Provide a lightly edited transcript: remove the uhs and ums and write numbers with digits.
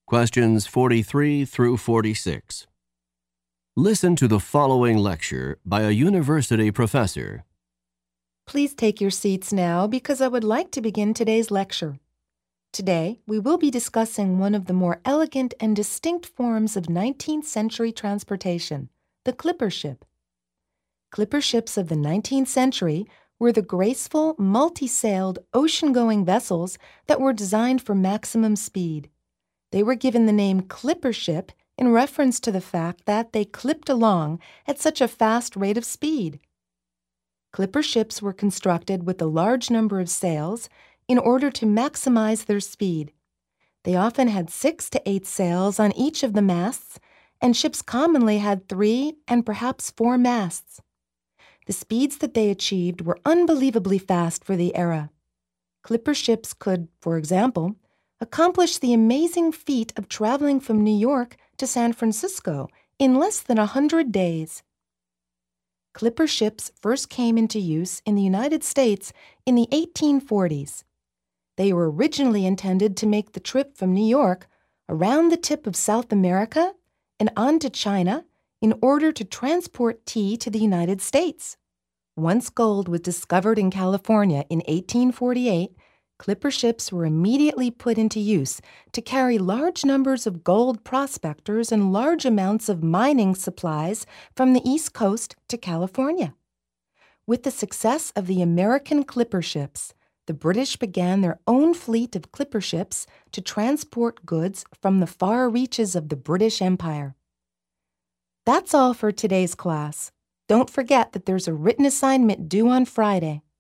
Questions 43 through 46. Listen to the following lecture by a university professor. Please take your seats now because I would like to begin today's lecture. Today, we will be discussing one of the more elegant and distinct forms of 19th century transportation, the clipper ship. Clipper ships of the 19th century were the graceful, multi-sailed, ocean-going vessels that were designed for maximum speed. They were given the name clipper ship in reference to the fact that they clipped along at such a fast rate of speed. Clipper ships were constructed with a large number of sails in order to maximize their speed. They often had 6 to 8 sails on each of the masts, and ships commonly had 3 and perhaps 4 masts. The speeds that they achieved were unbelievably fast for the era. Clipper ships could, for example, accomplish the amazing feat of traveling from New York to San Francisco in less than 100 days. Clipper ships first came into use in the United States in the 1840s. They were originally intended to make the trip from New York around the tip of South America and on to China in order to transport tea to the United States. Once gold was discovered in California in 1848, clipper ships were immediately put into use to carry large numbers of gold prospectors and large amounts of mining supplies from the East Coast to California. With the success of the American clipper ships, the British began their own fleet of clipper ships to transport goods from the far reaches of the British Empire. That's all for today's class. Don't forget that there's a written assignment due on Friday.